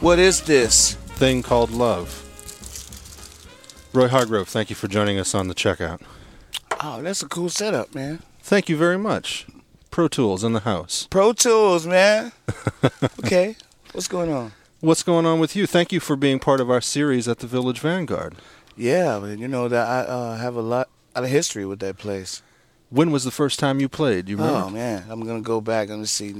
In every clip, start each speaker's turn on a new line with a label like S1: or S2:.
S1: What is this?
S2: Thing called love. Roy Hargrove, thank you for joining us on the checkout.
S1: Oh, that's a cool setup, man.
S2: Thank you very much. Pro Tools in the house.
S1: Pro Tools, man. Okay, what's going on?
S2: What's going on with you? Thank you for being part of our series at the Village Vanguard.
S1: Yeah, but you know that I have a lot of history with that place.
S2: When was the first time you played? You remember?
S1: Oh man, I'm gonna go back and see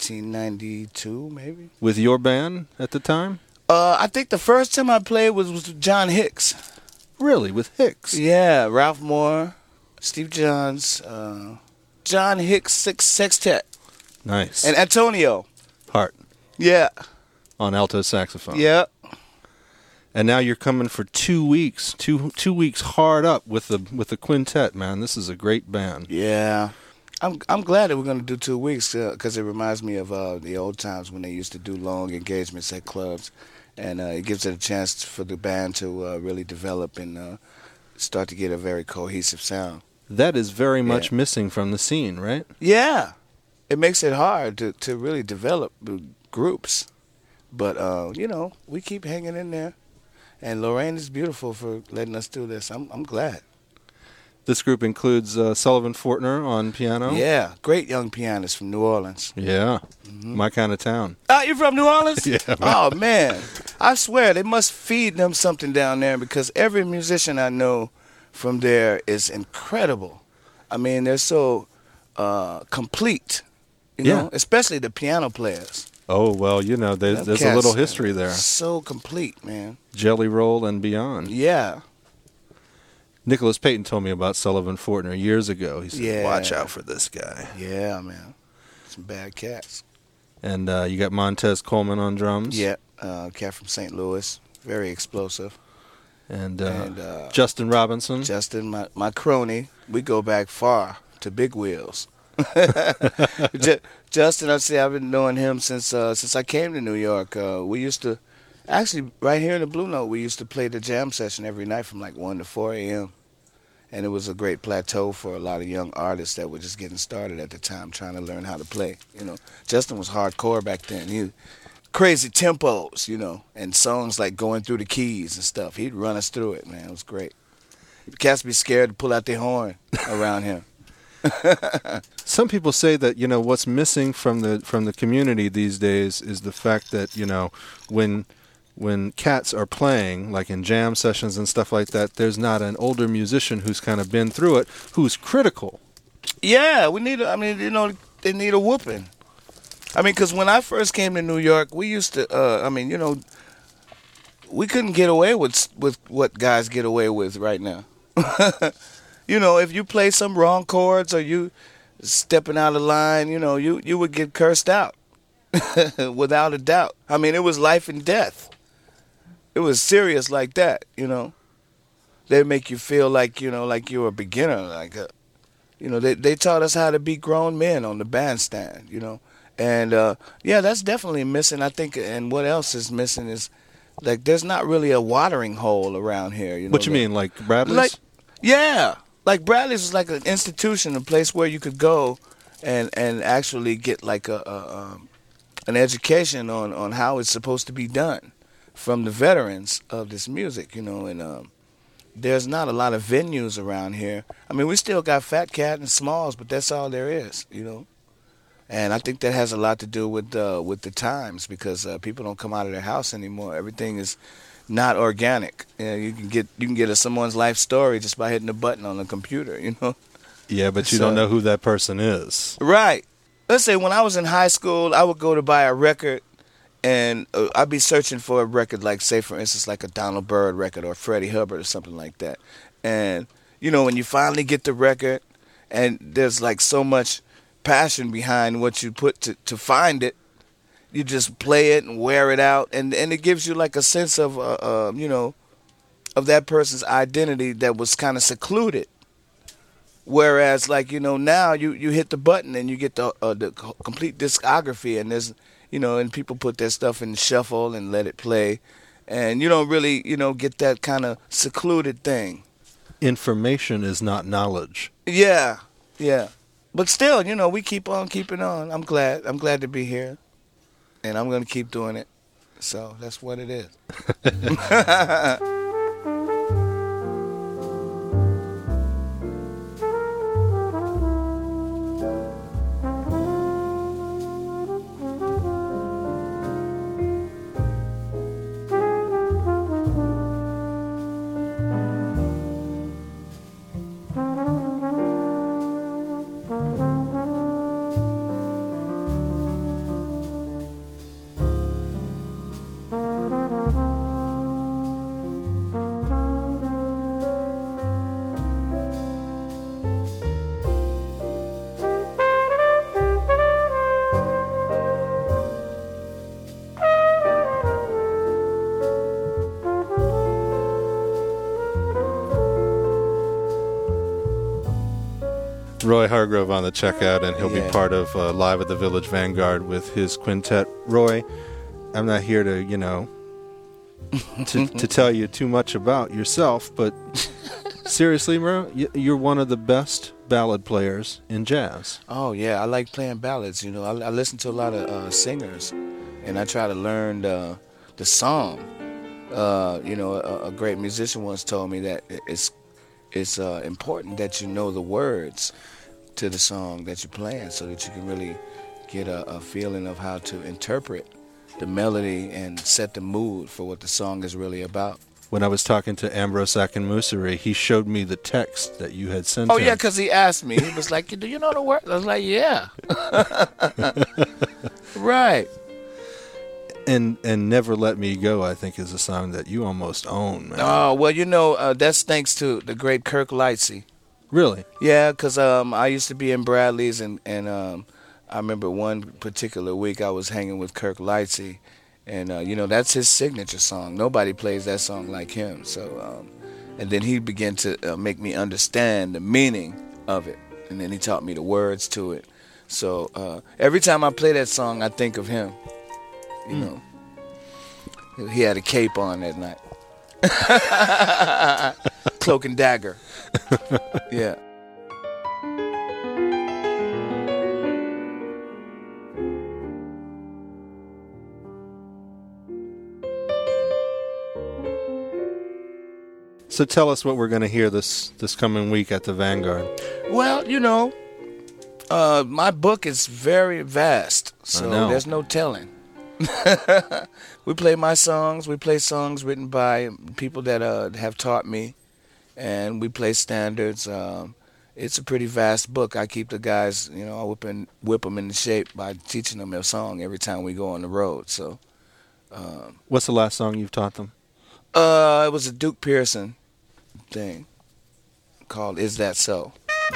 S1: 1992 maybe.
S2: With your band at the time?
S1: I think the first time I played was with John Hicks.
S2: Really, with Hicks?
S1: Yeah, Ralph Moore, Steve Johns, John Hicks Sextet,
S2: Nice.
S1: and Antonio.
S2: Hart
S1: Yeah,
S2: on alto saxophone.
S1: yeah.
S2: And now you're coming for 2 weeks, two weeks hard up with the quintet, man. This is a great band.
S1: Yeah, I'm glad that we're gonna do 2 weeks because it reminds me of the old times when they used to do long engagements at clubs, and it gives it a chance for the band to really develop and start to get a very cohesive sound.
S2: That is very much missing from the scene, right?
S1: Yeah, it makes it hard to really develop groups, but you know, we keep hanging in there. And Lorraine is beautiful for letting us do this. I'm glad.
S2: This group includes Sullivan Fortner on piano.
S1: Yeah, great young pianist from New Orleans.
S2: Yeah, my kind of town.
S1: Oh, you're from New Orleans?
S2: Yeah. Man.
S1: Oh, man. I swear, they must feed them something down there because every musician I know from there is incredible. I mean, they're so complete, you know, especially the piano players.
S2: Oh, well, you know, there's a little history there.
S1: So complete, man.
S2: Jelly Roll and beyond.
S1: Yeah.
S2: Nicholas Payton told me about Sullivan Fortner years ago. He said, watch out for this guy.
S1: Yeah, man. Some bad cats.
S2: And you got Montez Coleman on drums.
S1: Yeah, cat from St. Louis. Very explosive.
S2: And Justin Robinson.
S1: Justin, my crony. We go back far to Big Wheels. Justin, I've been knowing him since I came to New York. We used to, actually, right here in the Blue Note, we used to play the jam session every night from like 1 to 4 a.m. And it was a great plateau for a lot of young artists that were just getting started at the time, trying to learn how to play. You know, Justin was hardcore back then. He crazy tempos, you know, and songs like Going Through the Keys and stuff. He'd run us through it, man. It was great. Cats be scared to pull out their horn around him.
S2: Some people say that, you know, what's missing from the community these days is the fact that, you know, when cats are playing, like in jam sessions and stuff like that, there's not an older musician who's kind of been through it, who's critical.
S1: Yeah, they need a whooping. I mean, because when I first came to New York, we used to, we couldn't get away with what guys get away with right now. You know, if you play some wrong chords or you stepping out of line, you know, you would get cursed out without a doubt. I mean, it was life and death. It was serious like that, you know. They make you feel like, you know, like you're a beginner. You know, they taught us how to be grown men on the bandstand, you know. And, yeah, that's definitely missing, I think. And what else is missing is, like, there's not really a watering hole around here. You know,
S2: what you mean, like Bradley's?
S1: Yeah. Like Bradley's was like an institution, a place where you could go and actually get like an education on how it's supposed to be done from the veterans of this music, you know. And there's not a lot of venues around here. I mean, we still got Fat Cat and Smalls, but that's all there is, you know. And I think that has a lot to do with the times because people don't come out of their house anymore. Everything is not organic. You can get someone's life story just by hitting a button on the computer, you know.
S2: Yeah, but you don't know who that person is.
S1: Right. Let's say when I was in high school, I would go to buy a record, and I'd be searching for a record like, say, for instance, like a Donald Byrd record or Freddie Hubbard or something like that. And, you know, when you finally get the record, and there's like so much passion behind what you put to find it, you just play it and wear it out, and it gives you like a sense of, you know, of that person's identity that was kind of secluded. Whereas, like, you know, now you hit the button and you get the complete discography, and there's, you know, and people put their stuff in shuffle and let it play, and you don't really, you know, get that kind of secluded thing.
S2: Information is not knowledge.
S1: Yeah, yeah. But still, you know, we keep on keeping on. I'm glad to be here. And I'm going to keep doing it. So that's what it is.
S2: Roy Hargrove on the checkout, and he'll be
S1: Yeah.
S2: part of Live at the Village Vanguard with his quintet. Roy, I'm not here to, to tell you too much about yourself, but seriously, bro, you're one of the best ballad players in jazz.
S1: Oh yeah, I like playing ballads. I listen to a lot of singers, and I try to learn the song. A great musician once told me that it's important that you know the words to the song that you're playing, so that you can really get a feeling of how to interpret the melody and set the mood for what the song is really about.
S2: When I was talking to Ambrose Akinmusire, he showed me the text that you had sent him.
S1: Oh yeah, because he asked me. He was like, "Do you know the words?" I was like, "Yeah." Right.
S2: And Never Let Me Go, I think, is a song that you almost own, man.
S1: Oh well, that's thanks to the great Kirk Lightsey.
S2: Really?
S1: Yeah, because I used to be in Bradley's, and I remember one particular week I was hanging with Kirk Lightsey, and that's his signature song. Nobody plays that song like him. So, and then he began to make me understand the meaning of it, and then he taught me the words to it. So every time I play that song, I think of him. He had a cape on that night. Cloak and dagger. Yeah.
S2: So tell us what we're going to hear this coming week at the Vanguard.
S1: Well, my book is very vast, so there's no telling. We play my songs. We play songs written by people that have taught me, and we play standards. It's a pretty vast book. I keep the guys, I whip them into shape by teaching them their song every time we go on the road. So,
S2: what's the last song you've taught them?
S1: It was a Duke Pearson thing called "Is That So."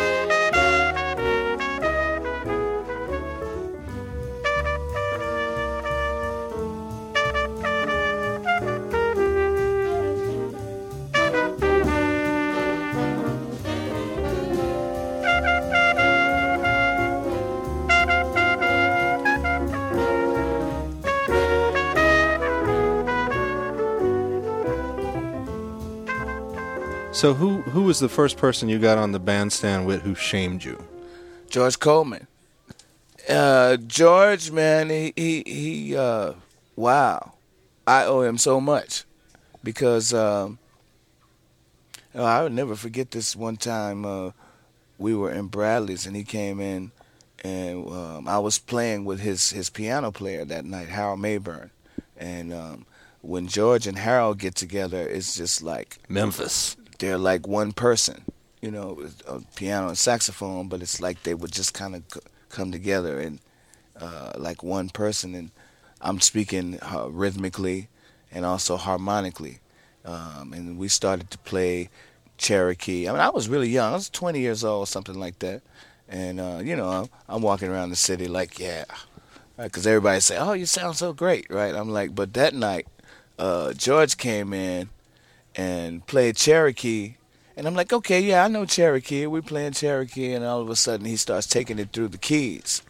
S2: So who was the first person you got on the bandstand with who shamed you?
S1: George Coleman. George, man, he wow. I owe him so much because I would never forget this one time we were in Bradley's and he came in and I was playing with his piano player that night, Harold Mayburn. And when George and Harold get together, it's just like
S2: Memphis.
S1: They're like one person, piano and saxophone, but it's like they would just kind of come together and like one person. And I'm speaking rhythmically and also harmonically. And we started to play Cherokee. I mean, I was really young. I was 20 years old, something like that. And, I'm walking around the city like, yeah. Because everybody say, oh, you sound so great, right? I'm like, but that night, George came in and played Cherokee, and I'm like, okay, yeah, I know Cherokee. We're playing Cherokee, and all of a sudden he starts taking it through the keys.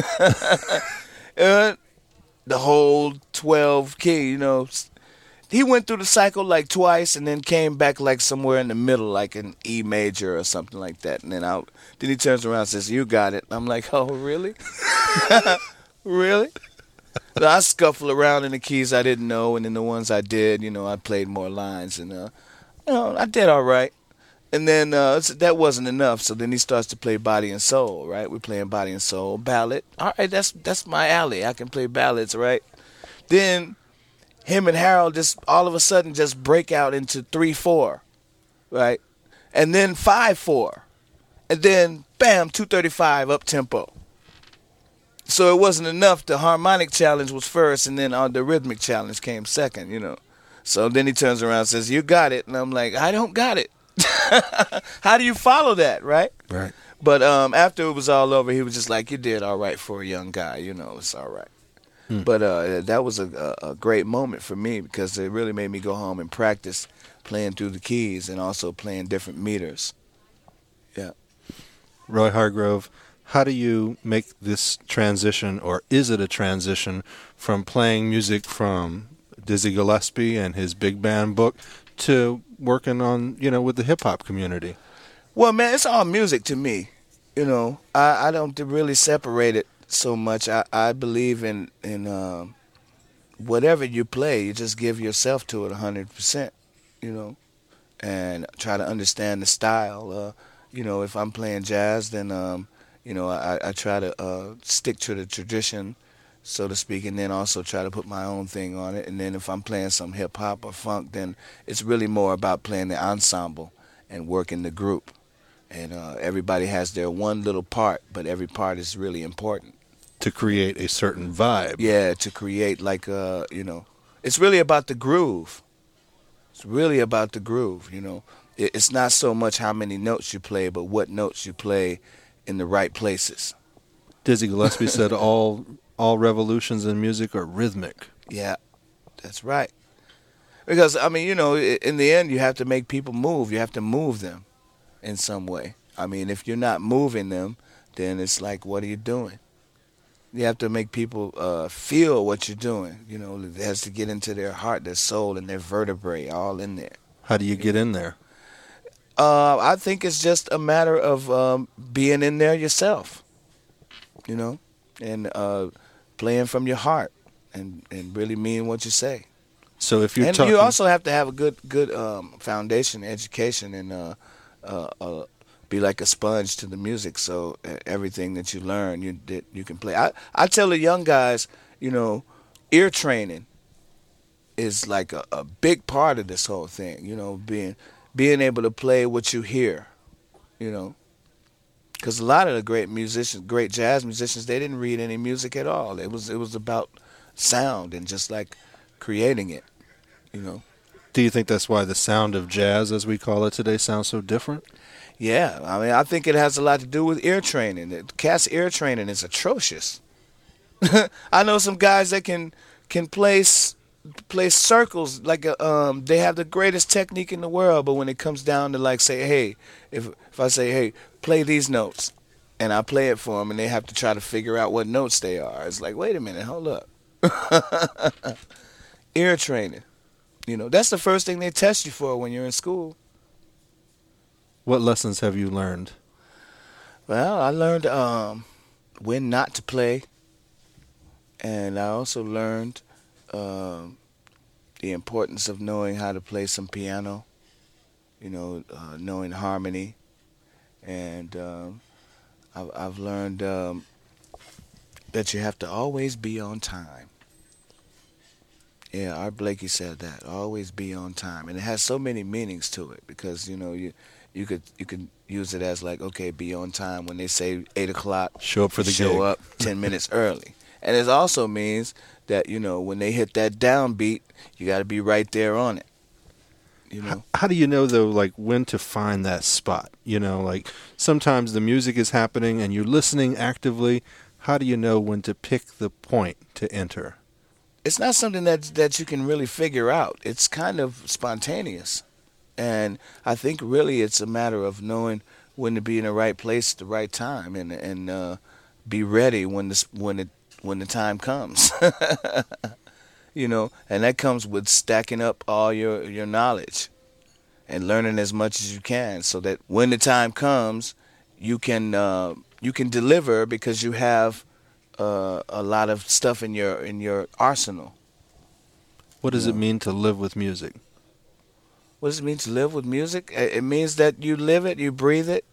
S1: The whole 12 key, He went through the cycle like twice and then came back like somewhere in the middle, like an E major or something like that. And then he turns around and says, you got it. I'm like, oh, really? Really? So I scuffle around in the keys I didn't know, and then the ones I did, I played more lines, and I did all right. And then that wasn't enough, so then he starts to play body and soul, right? We're playing body and soul, ballad. All right, that's my alley. I can play ballads, right? Then him and Harold just all of a sudden just break out into 3/4, right? And then 5/4, and then bam, 235 up tempo. So it wasn't enough. The harmonic challenge was first, and then the rhythmic challenge came second. So then he turns around and says, "You got it," and I'm like, "I don't got it." How do you follow that, right?
S2: Right.
S1: But after it was all over, he was just like, "You did all right for a young guy. It's all right." But that was a great moment for me because it really made me go home and practice playing through the keys and also playing different meters. Yeah.
S2: Roy Hargrove, how do you make this transition, or is it a transition, from playing music from Dizzy Gillespie and his big band book to working on, with the hip-hop community?
S1: Well, man, it's all music to me. I don't really separate it so much. I believe in whatever you play, you just give yourself to it 100%, and try to understand the style. If I'm playing jazz, then, I try to stick to the tradition, so to speak, and then also try to put my own thing on it. And then if I'm playing some hip-hop or funk, then it's really more about playing the ensemble and working the group. And everybody has their one little part, but every part is really important.
S2: To create a certain vibe.
S1: Yeah, to create it's really about the groove. It's really about the groove, It's not so much how many notes you play, but what notes you play in the right places.
S2: Dizzy Gillespie said all revolutions in music are rhythmic.
S1: Yeah, that's right. Because, in the end, you have to make people move. You have to move them in some way. If you're not moving them, then it's like, what are you doing? You have to make people feel what you're doing. It has to get into their heart, their soul, and their vertebrae, all in there.
S2: How do you get in there?
S1: I think it's just a matter of being in there yourself, and playing from your heart and really mean what you say.
S2: So if you're
S1: you also have to have a good foundation, education, and be like a sponge to the music. So everything that you learn, you can play. I tell the young guys, ear training is like a big part of this whole thing. Being able to play what you hear, because a lot of the great jazz musicians, they didn't read any music at all. It was about sound and just like creating it,
S2: Do you think that's why the sound of jazz, as we call it today, sounds so different?
S1: Yeah, I think it has a lot to do with ear training. Cat's ear training is atrocious. I know some guys that can play circles like they have the greatest technique in the world, but when it comes down to say, hey, if I say, hey, play these notes, and I play it for them, and they have to try to figure out what notes they are, it's like, wait a minute, hold up. Ear training, that's the first thing they test you for when you're in school.
S2: What lessons have you learned?
S1: Well, I learned when not to play, and I also learned the importance of knowing how to play some piano, knowing harmony, and I've learned that you have to always be on time. Yeah, Art Blakey said that, always be on time, and it has so many meanings to it because you could use it as like, okay, be on time when they say 8 o'clock.
S2: Show up for the gig.
S1: Show up 10 minutes early. And it also means that, when they hit that downbeat, you got to be right there on it.
S2: How do you know, though, when to find that spot? Sometimes the music is happening and you're listening actively. How do you know when to pick the point to enter?
S1: It's not something that you can really figure out. It's kind of spontaneous. And I think really it's a matter of knowing when to be in the right place at the right time and be ready when the time comes. And that comes with stacking up all your knowledge and learning as much as you can so that when the time comes, you can deliver because you have a lot of stuff in your arsenal.
S2: What does it mean to live with music?
S1: What does it mean to live with music? It means that you live it, you breathe it.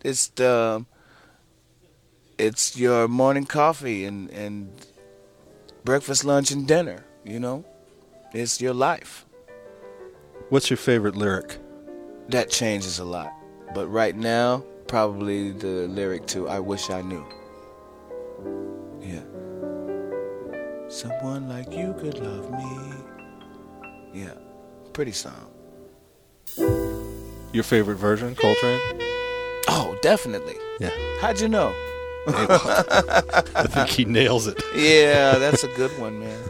S1: It's your morning coffee and breakfast, lunch, and dinner. You know, it's your life.
S2: What's your favorite lyric?
S1: That changes a lot, but right now, probably the lyric to "I Wish I Knew." Yeah. Someone like you could love me. Yeah, pretty song.
S2: Your favorite version, Coltrane?
S1: Oh, definitely.
S2: Yeah.
S1: How'd you know?
S2: I think he nails it.
S1: Yeah, that's a good one, man.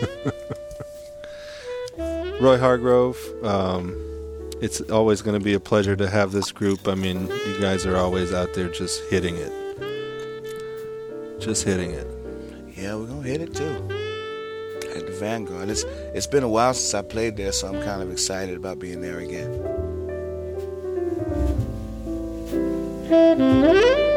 S2: Roy Hargrove, it's always going to be a pleasure to have this group. I mean, you guys are always out there just hitting it. Just hitting it.
S1: Yeah, we're going to hit it too. At the Vanguard. It's been a while since I played there, so I'm kind of excited about being there again.